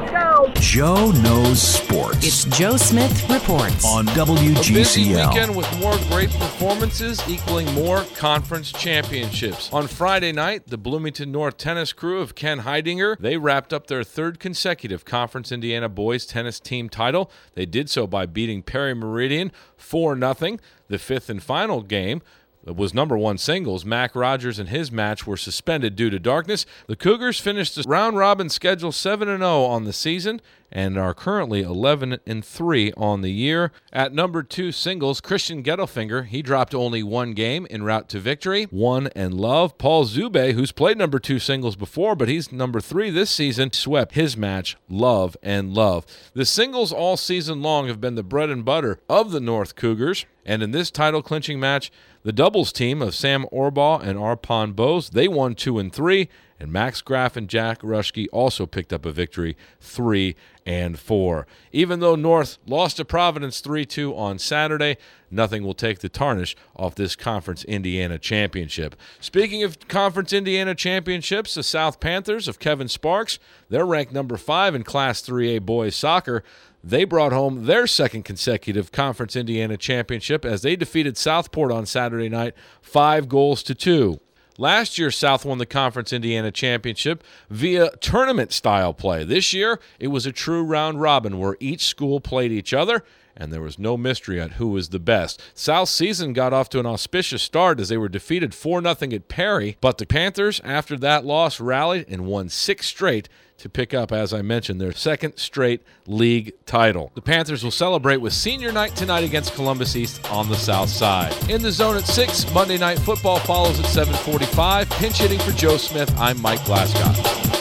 Joe knows sports. It's Joe Smith Reports on A WGCL. busy weekend with more great performances equaling more conference championships. On Friday night, the Bloomington North tennis crew of Ken Heidinger, they wrapped up their third consecutive Conference Indiana boys tennis team title. They did so by beating Perry Meridian 4-0. The fifth and final game was number one singles. Mac Rogers and his match were suspended due to darkness. The Cougars finished the round-robin schedule 7-0 on the season and are currently 11-3 on the year. At number two singles, Christian Gettelfinger, he dropped only one game en route to victory. One and love. Paul Zube, who's played number two singles before, but he's number three this season, swept his match, love and love. The singles all season long have been the bread and butter of the North Cougars, and in this title-clinching match, the doubles team of Sam Orbaugh and Arpon Bose, they won 2 and 3, and Max Graff and Jack Rushke also picked up a victory 3 and 4. Even though North lost to Providence 3-2 on Saturday, nothing will take the tarnish off this Conference Indiana championship. Speaking of Conference Indiana championships, the South Panthers of Kevin Sparks, they're ranked number 5 in Class 3A boys soccer. They brought home their second consecutive Conference Indiana championship as they defeated Southport on Saturday night 5-2. Last year, South won the Conference Indiana championship via tournament-style play. This year, it was a true round-robin where each school played each other, and there was no mystery on who was the best. South's season got off to an auspicious start as they were defeated 4-0 at Perry, but the Panthers, after that loss, rallied and won 6 straight to pick up, as I mentioned, their second straight league title. The Panthers will celebrate with senior night tonight against Columbus East on the south side. In the zone at 6, Monday Night Football follows at 7:45. Pinch hitting for Joe Smith, I'm Mike Glasgow.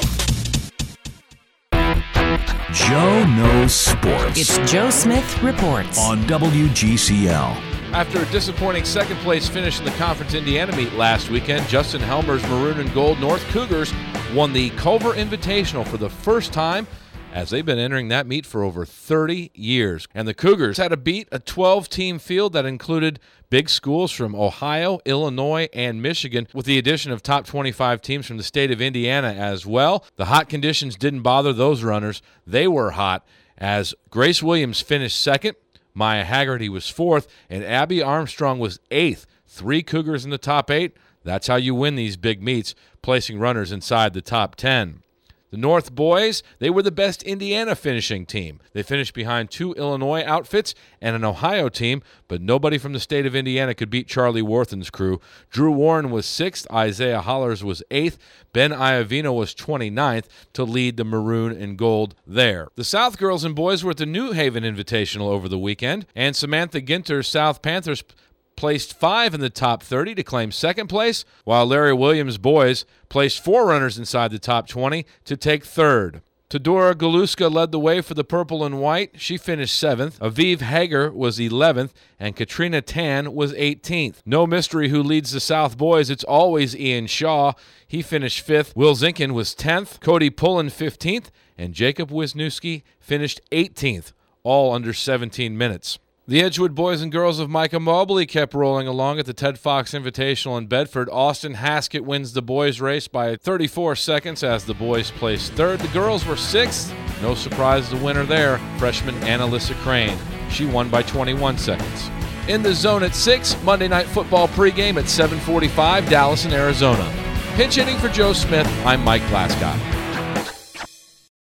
Joe knows sports. It's Joe Smith Reports on WGCL. After a disappointing second-place finish in the Conference Indiana meet last weekend, Justin Helmer's Maroon and Gold North Cougars won the Culver Invitational for the first time as they've been entering that meet for over 30 years. And the Cougars had to beat a 12-team field that included big schools from Ohio, Illinois, and Michigan, with the addition of top 25 teams from the state of Indiana as well. The hot conditions didn't bother those runners. They were hot as Grace Williams finished second, Maya Haggerty was fourth, and Abby Armstrong was eighth. 3 Cougars in the top 8. That's how you win these big meets, placing runners inside the top 10. The North boys, they were the best Indiana finishing team. They finished behind 2 Illinois outfits and an Ohio team, but nobody from the state of Indiana could beat Charlie Worthen's crew. Drew Warren was 6th, Isaiah Hollers was 8th, Ben Iovino was 29th to lead the Maroon and Gold there. The South girls and boys were at the New Haven Invitational over the weekend, and Samantha Ginter's South Panthers placed 5 in the top 30 to claim second place, while Larry Williams' boys placed 4 runners inside the top 20 to take third. Todora Galuska led the way for the purple and white. She finished 7th. Aviv Hager was 11th, and Katrina Tan was 18th. No mystery who leads the South boys. It's always Ian Shaw. He finished 5th. Will Zinkin was 10th. Cody Pullen 15th, and Jacob Wisniewski finished 18th, all under 17 minutes. The Edgewood boys and girls of Micah Mobley kept rolling along at the Ted Fox Invitational in Bedford. Austin Haskett wins the boys' race by 34 seconds as the boys placed third. The girls were 6th. No surprise, the winner there, freshman Annalisa Crane. She won by 21 seconds. In the zone at 6, Monday Night Football pregame at 7:45, Dallas and Arizona. Pinch hitting for Joe Smith, I'm Mike Glasgow.